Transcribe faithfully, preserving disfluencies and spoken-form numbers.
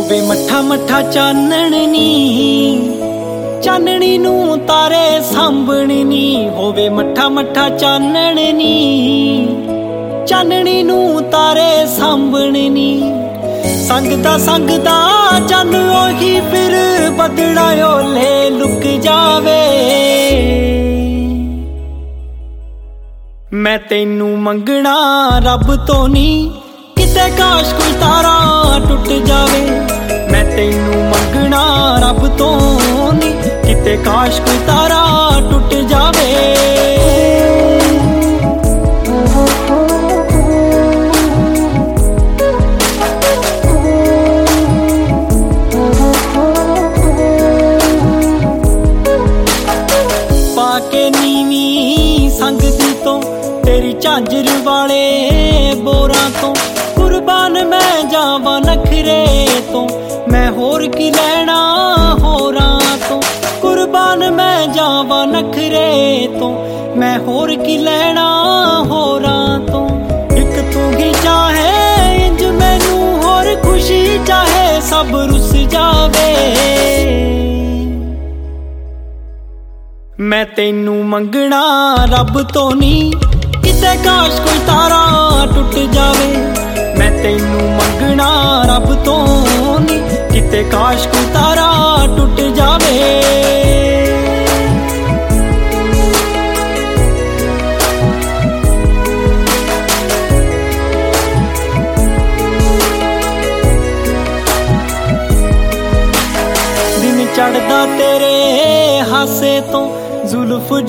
ਹੋਵੇ ਮੱਠਾ ਮੱਠਾ ਚਾਨਣ ਨੀ, ਚਾਨਣੀ ਨੂੰ ਤਾਰੇ ਸਾਂਭਣ ਨੀ। ਹੋਵੇ ਮੱਠਾ ਮੱਠਾ ਚਾਨਣ ਨੀ, ਚਾਨਣੀ ਨੂੰ ਤਾਰੇ ਸਾਂਭਣ ਨੀ। ਸੰਗਦਾ ਸੰਗਦਾ ਚੰਨ ਉਹੀ ਫਿਰ ਬੱਦਲਾਂ ਓਲੇ ਲੁਕ ਜਾਵੇ। ਮੈਂ ਤੈਨੂੰ ਮੰਗਣਾ ਰੱਬ ਤੋਂ ਨੀ, ਕਿਤੇ ਕਾਸ਼ ਕੋਈ ਤਾਰਾ ਟੁੱਟ ਜਾਵੇ। ਮੈਂ ਤੈਨੂੰ ਮੰਗਣਾ ਰੱਬ ਤੋਂ ਨੀ, ਕਿਤੇ ਕਾਸ਼ ਕੋਈ ਤਾਰਾ ਟੁੱਟ ਜਾਵੇ। ਪਾ ਕੇ ਨੀਵੀਂ ਸੰਗਦੀ ਤੋਂ ਤੇਰੀ ਝਾਂਜਰ ਵਾਲੇ ਬੋਰਾਂ ਤੋਂ, ਕੁਰਬਾਨ ਮੈਂ ਜਾਵਾਂ ਨਖਰੇ ਤੋਂ। ਮੈਂ ਹੋਰ ਕੀ ਲੈਣਾ ਹੋਰਾਂ ਤੋਂ, ਕੁਰਬਾਨ ਮੈਂ ਜਾਵਾਂ ਨਖਰੇ ਤੋਂ। ਮੈਂ ਹੋਰ ਕੀ ਲੈਣਾ ਹੋਰਾਂ ਤੋਂ। ਇੱਕ ਤੂੰ ਹੀ ਚਾਹੇ ਇੰਜ ਮੈਨੂੰ, ਹੋਰ ਖੁਸ਼ੀ ਚਾਹੇ ਸਭ ਰੁੱਸ ਜਾਵੇ। ਮੈਂ ਤੈਨੂੰ ਮੰਗਣਾ ਰੱਬ ਤੋਂ ਨੀ, ਕਿਤੇ ਕਾਸ਼ ਕੋਈ ਤਾਰਾ ਟੁੱਟ ਜਾਵੇ। ਮੈਂ ਤੈਨੂੰ ਮੰਗਣਾ ਰੱਬ ਤੋਂ ਨੀ, ਕਿਤੇ ਕਾਸ਼ ਕੋਈ ਤਾਰਾ ਟੁੱਟ ਜਾਵੇ। ਦਿਨ ਚੜ੍ਹਦਾ ਤੇਰੇ ਹਾਸੇ ਤੋਂ ਜ਼ੁਲਫ